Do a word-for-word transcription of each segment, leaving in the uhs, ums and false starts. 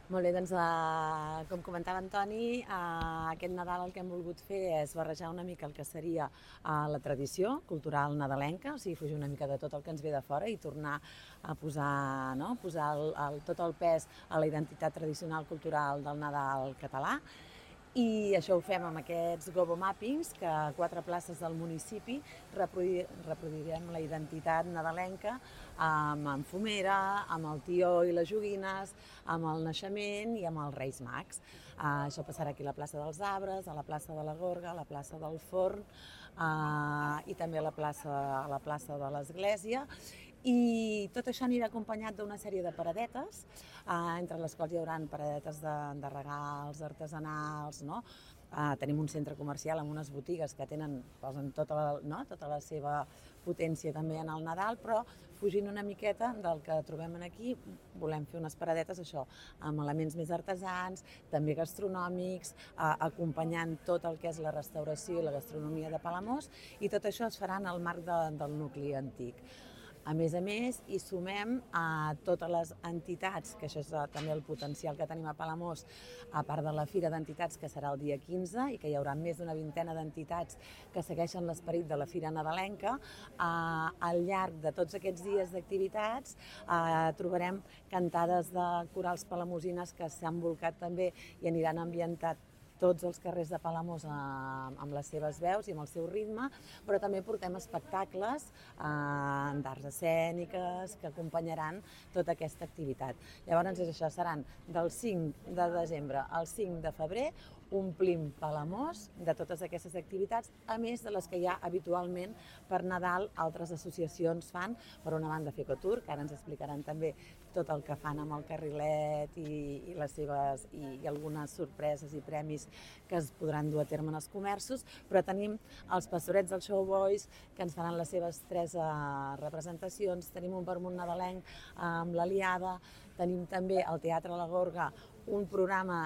Molt bé, doncs uh, com comentava en Toni, uh, aquest Nadal el que hem volgut fer és barrejar una mica el que seria uh, la tradició cultural nadalenca, o sigui, fugir una mica de tot el que ens ve de fora i tornar a posar, no? posar el, el, tot el pes a la identitat tradicional cultural del Nadal català. I això ho fem amb aquests gobo mappings, que a quatre places del municipi reproduirem la identitat nadalenca amb, amb Fumera, amb el Tió i les Joguines, amb el Naixement i amb els Reis Mags. Uh, això passarà aquí a la plaça dels Arbres, a la plaça de la Gorga, a la plaça del Forn uh, i també a la plaça, a la plaça de l'Església. I tot això anirà acompanyat d'una sèrie de paradetes, eh, entre les quals hi haurà paradetes de, de regals artesanals, no? Eh, tenim un centre comercial amb unes botigues que tenen, posen tota la, no? tota la seva potència també en el Nadal, però fugint una miqueta del que trobem aquí, volem fer unes paradetes això, amb elements més artesans, també gastronòmics, eh, acompanyant tot el que és la restauració i la gastronomia de Palamós, i tot això es farà en el marc de, del nucli antic. A més a més, hi sumem a totes les entitats, que això és també el potencial que tenim a Palamós, a part de la Fira d'Entitats, que serà el dia quinze, i que hi haurà més d'una vintena d'entitats que segueixen l'esperit de la Fira Nadalenca. Al llarg de tots aquests dies d'activitats trobarem cantades de corals palamosines que s'han volcat també i aniran ambientat tots els carrers de Palamós eh, amb les seves veus i amb el seu ritme, però també portem espectacles eh, d'arts escèniques que acompanyaran tota aquesta activitat. Llavors és això, seran del cinc de desembre al cinc de febrer, omplim Palamós de totes aquestes activitats, a més de les que ja habitualment per Nadal altres associacions fan, per una banda Fecotur, que ara ens explicaran també tot el que fan amb el carrilet i, i les seves i, i algunes sorpreses i premis que es podran dur a terme en els comerços, però tenim els pastorets dels Showboys que ens faran les seves tres uh, representacions, tenim un vermut nadalenc uh, amb l'Aliada, tenim també al Teatre La Gorga un programa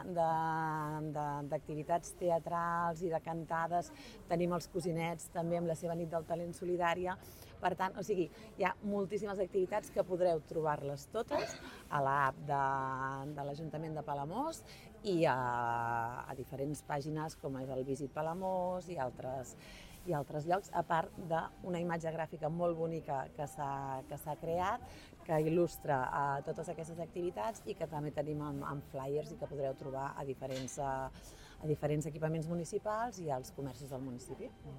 d'activitats teatrals i de cantades, tenim els Cosinets també amb la seva nit del talent solidària. Per tant, o sigui, hi ha moltíssimes activitats que podreu trobar-les totes a l'app de, de l'Ajuntament de Palamós i a, a diferents pàgines com és el Visit Palamós i altres, i altres llocs, a part d'una imatge gràfica molt bonica que s'ha que s'ha creat, que il·lustra a totes aquestes activitats i que també tenim amb, amb flyers i que podreu trobar a diferents, a, a diferents equipaments municipals i als comerços del municipi.